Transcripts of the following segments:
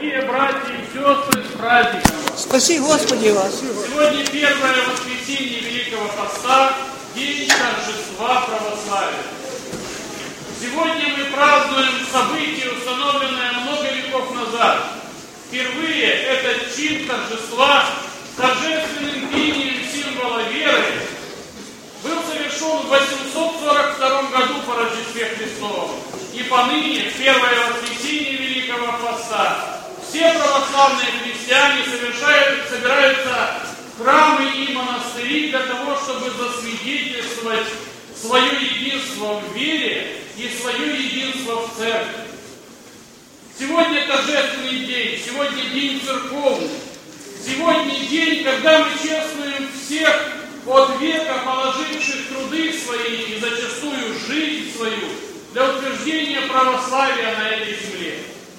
Дорогие братья и сестры, с праздником! Спаси Господи вас! Сегодня первое воскресенье Великого Поста, день торжества православия. Сегодня мы празднуем событие, установленное много веков назад. Впервые этот чин торжества с торжественным пением символа веры был совершен в 842 году по Рождестве Христовом. И поныне, в первое воскресенье Великого Поста, все православные христиане собираются в храмы и монастыри для того, чтобы засвидетельствовать свое единство в вере и свое единство в церкви. Сегодня торжественный день, сегодня день церковный, сегодня день, когда мы чествуем всех от века положивших труды свои и зачастую жизнь свою для утверждения православия на этой земле.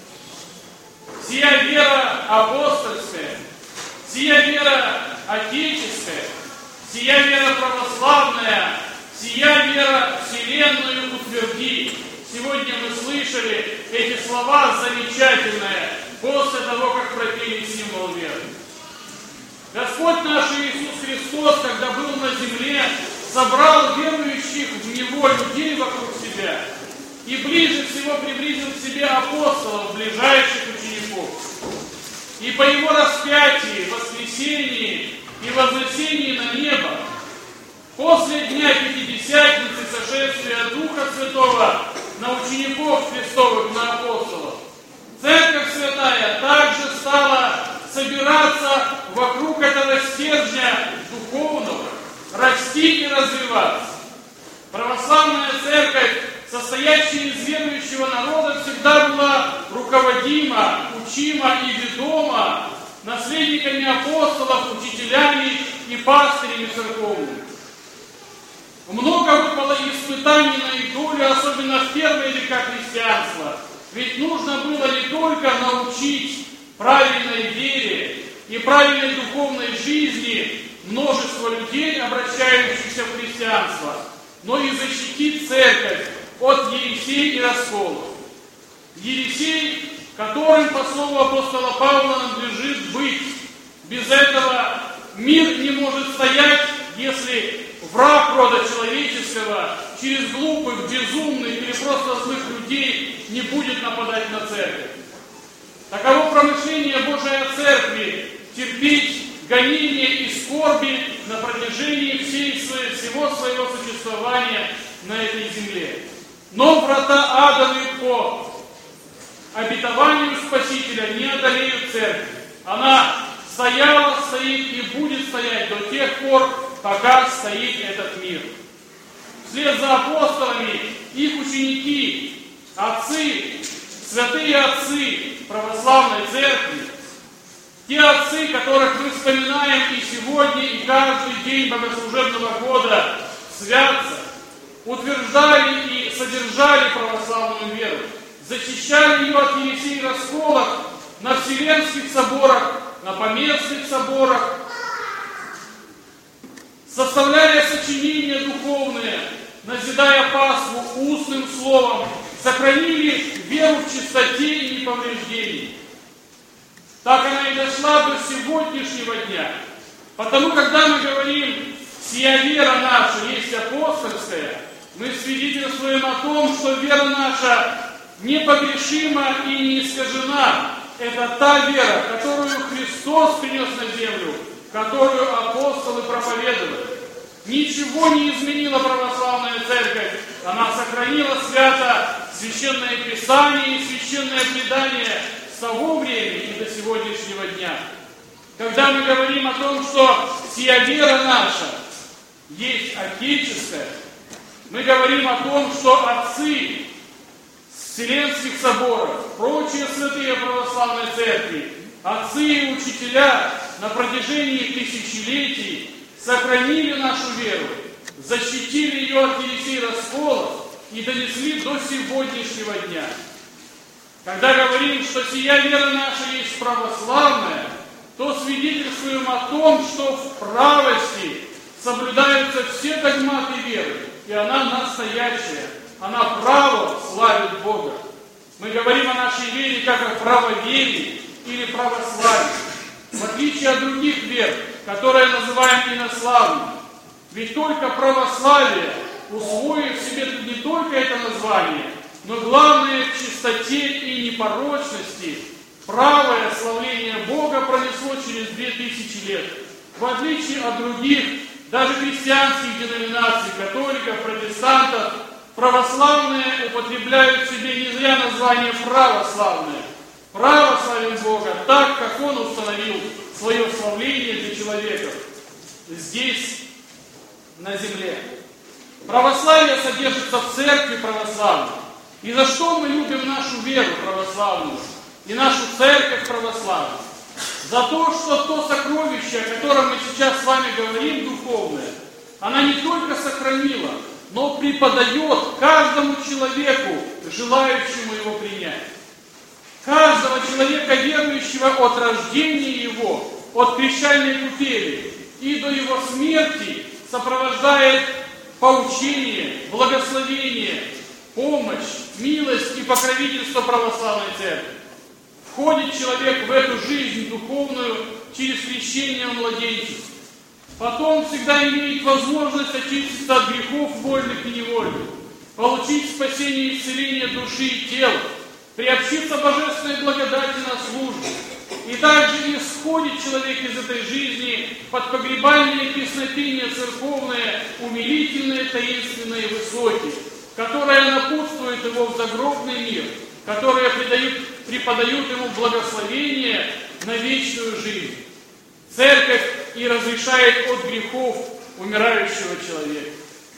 Сия вера апостольская, сия вера отеческая, сия вера православная, сия вера вселенную утверди. Сегодня мы слышали эти слова замечательные после того, как пропели символ веры. Господь наш Иисус Христос, когда был на земле, собрал верующих в Него людей вокруг себя и ближе всего приблизил к себе апостолов, ближайших учеников. И по Его распятии, воскресении и вознесении на небо, после Дня Пятидесятницы сошествия Духа Святого на учеников Христовых, на апостолов, Церковь Святая также стала собираться вокруг этого стержня духовного, расти и развиваться. Православная Церковь, состоящая из верующего народа, всегда была руководима, учима и ведома наследниками апостолов, учителями и пастырями церковными. Много выпало испытаний на их долю, особенно в первые века христианства. Ведь нужно было не только научить правильной вере и правильной духовной жизни множество людей, обращающихся в христианство, но и защитить церковь от ересей и расколов. Ересей, которым, по слову апостола Павла, надлежит быть. Без этого мир не может стоять, если враг рода человеческого через глупых, безумных или просто злых людей не будет нападать на церковь. Таково промышление Божие о церкви — терпеть гонения и скорби на протяжении всего своего существования на этой земле. Но врата ада по обетованию Спасителя не одолеют церковь. Она стояла, стоит и будет стоять до тех пор, пока стоит этот мир. Вслед за апостолами их ученики, отцы, святые отцы православной церкви, те отцы, которых мы вспоминаем и сегодня, и каждый день богослужебного года святца, утверждали и содержали православную веру, защищали ее от ересей и расколов на вселенских соборах, на поместных соборах, составляя сочинения духовные, назидая паству устным словом, сохранили веру в чистоте и неповреждении. Так она и дошла до сегодняшнего дня. Потому, когда мы говорим, сия вера наша есть апостольская, мы свидетельствуем о том, что вера наша непогрешима и не искажена. Это та вера, которую Христос принес на землю, которую апостолы проповедовали. Ничего не изменила православная церковь. Она сохранила свято священное Писание и священное предание с того времени и до сегодняшнего дня. Когда мы говорим о том, что сия вера наша есть отеческая, мы говорим о том, что отцы вселенских соборов, прочие святые православной церкви, отцы и учителя на протяжении тысячелетий сохранили нашу веру, защитили ее от ересей и расколов и донесли до сегодняшнего дня. Когда говорим, что сия вера наша есть православная, то свидетельствуем о том, что в правости соблюдаются все догматы веры, и она настоящая, она право славит Бога. Мы говорим о нашей вере как о правоверии, или православие, в отличие от других вер, которые называем инославными. Ведь только православие, усвоив себе не только это название, но главное в чистоте и непорочности, правое славление Бога пронесло через 2000 лет. В отличие от других, даже христианских деноминаций, католиков, протестантов, православные употребляют в себе не зря название православное. Право славим Бога так, как Он установил свое славление для человека здесь, на земле. Православие содержится в церкви православной. И за что мы любим нашу веру православную и нашу церковь православную? За то, что то сокровище, о котором мы сейчас с вами говорим, духовное, она не только сохранила, но преподает каждому человеку, желающему его принять. Каждого человека, верующего от рождения его, от крещальной купели и до его смерти, сопровождает поучение, благословение, помощь, милость и покровительство православной церкви. Входит человек в эту жизнь духовную через крещение в младенчестве. Потом всегда имеет возможность очиститься от грехов вольных и невольных, получить спасение и исцеление души и тела, приобщиться божественной благодати на службу. И также исходит человек из этой жизни под погребальные песнопения церковные, умилительные, таинственные, высокие, которые напутствуют его в загробный мир, которые преподают ему благословение на вечную жизнь. Церковь и разрешает от грехов умирающего человека.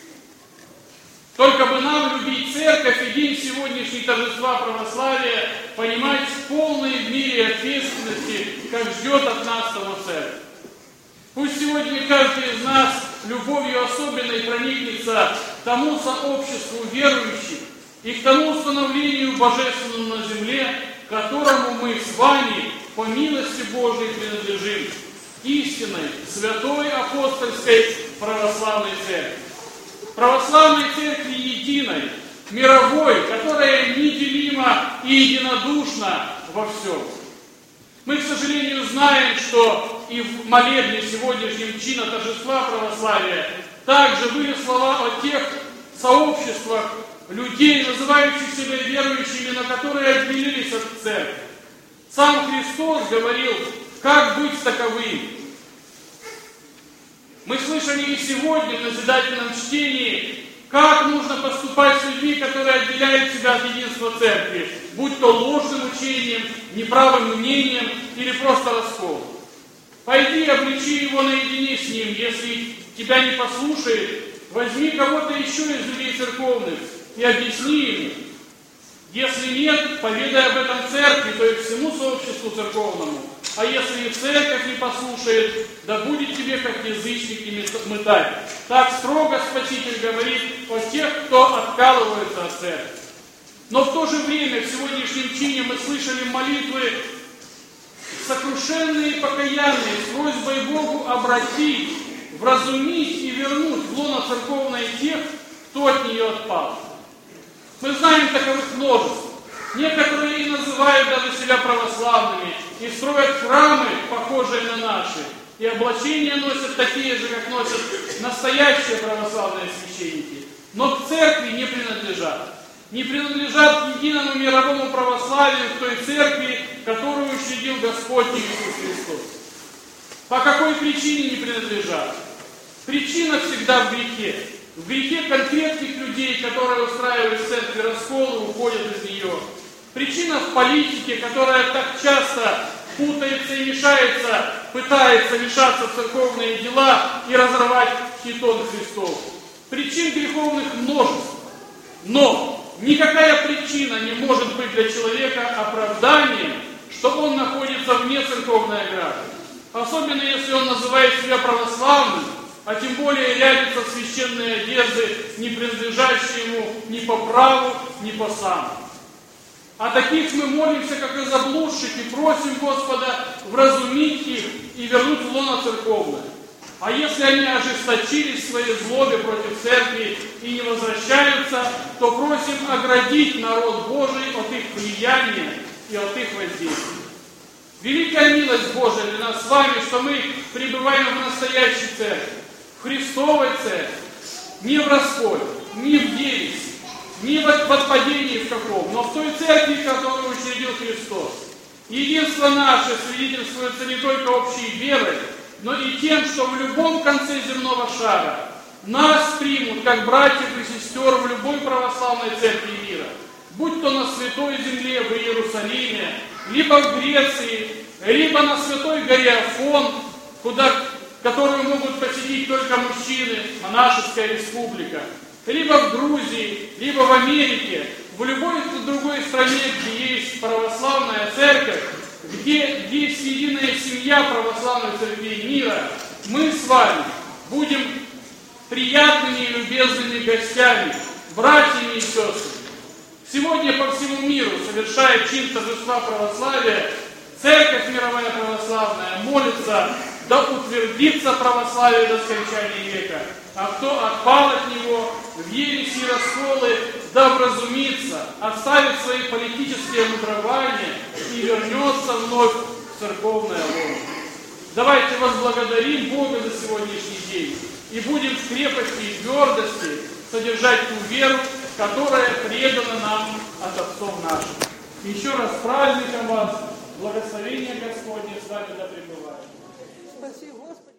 Только бы нам любить церковь и день сегодняшней торжества православия понимать в полной мере ответственности, как ждет от нас того церковь. Пусть сегодня каждый из нас любовью особенной проникнется к тому сообществу верующих и к тому установлению божественному на земле, которому мы с вами по милости Божией принадлежим, истинной, святой апостольской православной церкви. Православной церкви единой, мировой, которая неделима и единодушна во всем. Мы, к сожалению, знаем, что и в молебне сегодняшнем чина торжества православия также были слова о тех сообществах людей, называющих себя верующими, но которые отделились от церкви. Сам Христос говорил, как быть таковыми. Мы слышали и сегодня в назидательном чтении, как нужно поступать с людьми, которые отделяют себя от единства церкви, будь то ложным учением, неправым мнением или просто расколом. Пойди, обличи его наедине с ним, если тебя не послушает, возьми кого-то еще из людей церковных и объясни ему. Если нет, поведай об этом церкви, то есть всему сообществу церковному. А если и церковь не послушает, да будет тебе как язычник и мытарь. Так строго Спаситель говорит о тех, кто откалывается от церкви. Но в то же время в сегодняшнем чине мы слышали молитвы сокрушенные и покаянные, с просьбой Богу обратить, вразумить и вернуть в лоно церковное тех, кто от нее отпал. Мы знаем таковых множество. Некоторые и называют даже себя православными и строят храмы, похожие на наши, и облачения носят такие же, как носят настоящие православные священники, но к церкви не принадлежат. Не принадлежат к единому мировому православию в той церкви, которую учредил Господь Иисус Христос. По какой причине не принадлежат? Причина всегда в грехе. В грехе конкретных людей, которые устраивают в церкви раскол и уходят из нее. Причина в политике, которая так часто путается и мешается, пытается мешаться в церковные дела и разорвать хитон Христов. Причин греховных множество. Но никакая причина не может быть для человека оправданием, что он находится вне церковной ограды. Особенно если он называет себя православным, а тем более рядятся в священные одежды, не принадлежащие ему ни по праву, ни по сану. А таких мы молимся, как и заблудших, и просим Господа вразумить их и вернуть в лоно церковное. А если они ожесточились в своей злобе против церкви и не возвращаются, то просим оградить народ Божий от их влияния и от их воздействия. Великая милость Божия для нас с вами, что мы пребываем в настоящей церкви, в Христовой церкви, не в расколе, не в ереси, не в отпадении в каком, но в той церкви, которую учредил Христос. Единство наше свидетельствуется не только общей верой, но и тем, что в любом конце земного шара нас примут как братьев и сестер в любой православной церкви мира, будь то на Святой Земле в Иерусалиме, либо в Греции, либо на Святой горе Афон, которую могут посетить только мужчины, монашеская республика, либо в Грузии, либо в Америке, в любой другой стране, где есть православная церковь, где есть единая семья православной церкви мира, мы с вами будем приятными и любезными гостями, братьями и сестрами. Сегодня по всему миру, совершая чин торжества православия, Церковь мировая православная молится, да утвердится православие до скончания века, а кто отпал от него в ереси и расколы, да вразумится, оставит свои политические мудрования и вернется вновь в церковное лоно. Давайте возблагодарим Бога за сегодняшний день и будем в крепости и твердости содержать ту веру, которая предана нам от отцов наших. Еще раз с праздником вас, благословение Господне с вами да пребывает. Спаси, Господи.